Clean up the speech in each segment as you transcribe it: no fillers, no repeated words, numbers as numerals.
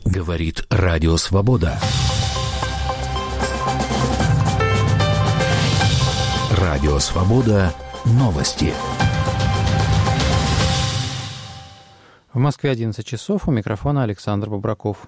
Говорит Радио Свобода. Радио Свобода. Новости. В Москве 11 часов. У микрофона Александр Бобраков.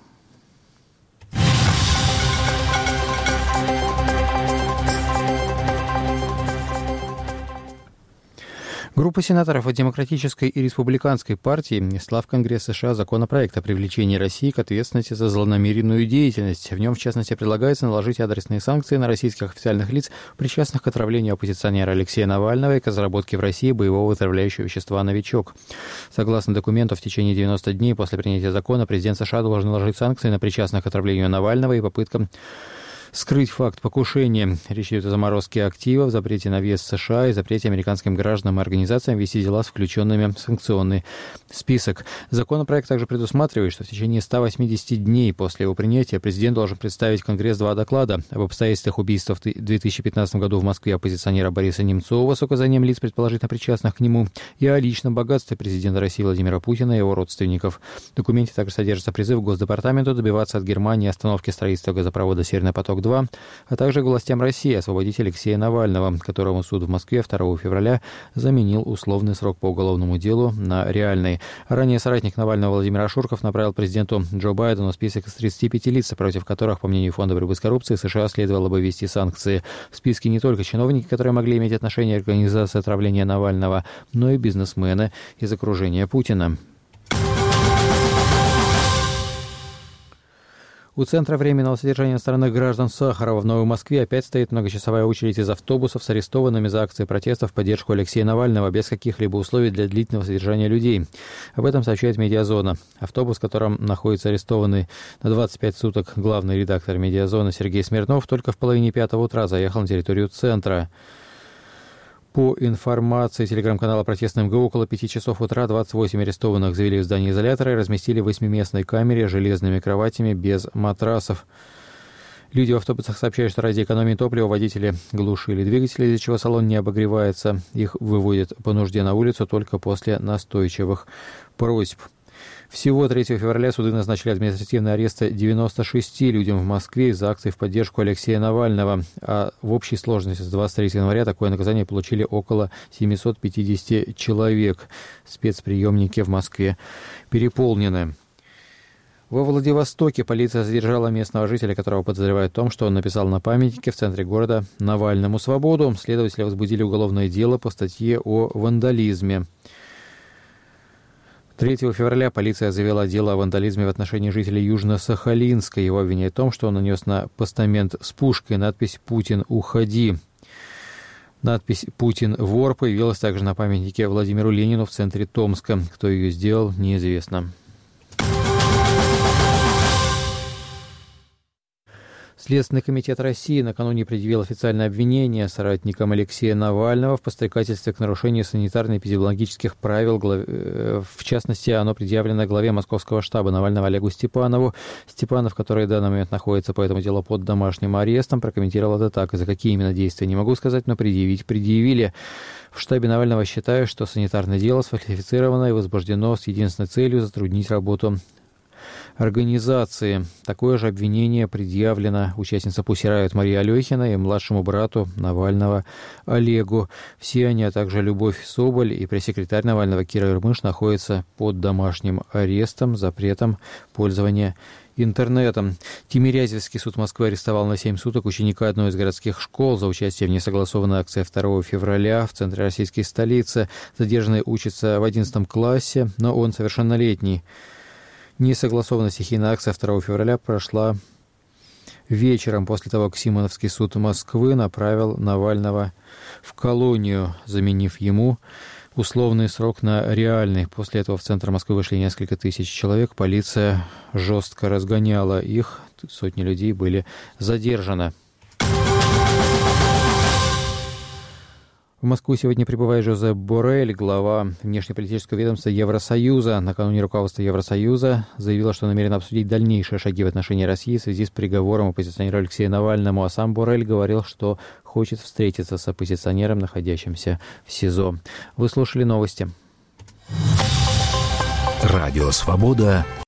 Группа сенаторов от Демократической и Республиканской партии внесла в Конгресс США законопроект о привлечении России к ответственности за злонамеренную деятельность. В нем, в частности, предлагается наложить адресные санкции на российских официальных лиц, причастных к отравлению оппозиционера Алексея Навального и к разработке в России боевого отравляющего вещества «Новичок». Согласно документу, в течение 90 дней после принятия закона президент США должен наложить санкции на причастных к отравлению Навального и попыткам скрыть факт покушения. Речь идет о заморозке активов, запрете на въезд в США и запрете американским гражданам и организациям вести дела с включенными в санкционный список. Законопроект также предусматривает, что в течение 180 дней после его принятия президент должен представить в Конгресс 2 доклада об обстоятельствах убийства в 2015 году в Москве оппозиционера Бориса Немцова с указанием лиц, предположительно причастных к нему, и о личном богатстве президента России Владимира Путина и его родственников. В документе также содержится призыв к Госдепартаменту добиваться от Германии остановки строительства газопровода «Северный поток-2», а также властям России освободить Алексея Навального, которому суд в Москве 2 февраля заменил условный срок по уголовному делу на реальный. Ранее соратник Навального Владимир Ашурков направил президенту Джо Байдену список из 35 лиц, против которых, по мнению Фонда борьбы с коррупцией, США следовало бы ввести санкции. В списке не только чиновники, которые могли иметь отношение к организации отравления Навального, но и бизнесмены из окружения Путина. У Центра временного содержания иностранных граждан Сахарова в Новой Москве опять стоит многочасовая очередь из автобусов с арестованными за акции протеста в поддержку Алексея Навального без каких-либо условий для длительного содержания людей. Об этом сообщает «Медиазона». Автобус, в котором находится арестованный на 25 суток главный редактор «Медиазона» Сергей Смирнов, только в половине 5 утра заехал на территорию центра. По информации телеграм-канала «Протестное МГУ», около 5 часов утра 28 арестованных завели в здание изолятора и разместили в 8-местной камере с железными кроватями без матрасов. Люди в автобусах сообщают, что ради экономии топлива водители глушили двигатели, из-за чего салон не обогревается. Их выводят по нужде на улицу только после настойчивых просьб. Всего 3 февраля суды назначили административные аресты 96 людям в Москве из-за акций в поддержку Алексея Навального. А в общей сложности с 23 января такое наказание получили около 750 человек. Спецприемники в Москве переполнены. Во Владивостоке полиция задержала местного жителя, которого подозревают в том, что он написал на памятнике в центре города «Навальному свободу». Следователи возбудили уголовное дело по статье о вандализме. 3 февраля полиция завела дело о вандализме в отношении жителя Южно-Сахалинска. Его обвиняют в том, что он нанес на постамент с пушкой надпись «Путин, уходи». Надпись «Путин, вор» появилась также на памятнике Владимиру Ленину в центре Томска. Кто ее сделал, неизвестно. Следственный комитет России накануне предъявил официальное обвинение соратникам Алексея Навального в подстрекательстве к нарушению санитарно-эпидемиологических правил. В частности, оно предъявлено главе московского штаба Навального Олегу Степанову. Степанов, который в данный момент находится по этому делу под домашним арестом, прокомментировал это так. За какие именно действия, не могу сказать, но предъявили. В штабе Навального считают, что санитарное дело сфальсифицировано и возбуждено с единственной целью затруднить работу организации. Такое же обвинение предъявлено участнице Pussy Riot Марии Алехиной и младшему брату Навального Олегу. Все они, а также Любовь Соболь и пресс-секретарь Навального Кира Ермыш находятся под домашним арестом, запретом пользования интернетом. Тимирязевский суд Москвы арестовал на 7 суток ученика одной из городских школ за участие в несогласованной акции 2 февраля в центре российской столицы. Задержанный учится в 11 классе, но он совершеннолетний. Несогласованная стихийная акция 2 февраля прошла вечером после того, как Симоновский суд Москвы направил Навального в колонию, заменив ему условный срок на реальный. После этого в центр Москвы вышли несколько тысяч человек. Полиция жестко разгоняла их. Сотни людей были задержаны. В Москву сегодня прибывает Жозеп Боррель, глава внешнеполитического ведомства Евросоюза. Накануне руководство Евросоюза заявило, что намерено обсудить дальнейшие шаги в отношении России в связи с приговором оппозиционера Алексея Навальному. А сам Боррель говорил, что хочет встретиться с оппозиционером, находящимся в СИЗО. Вы слушали новости. Радио «Свобода».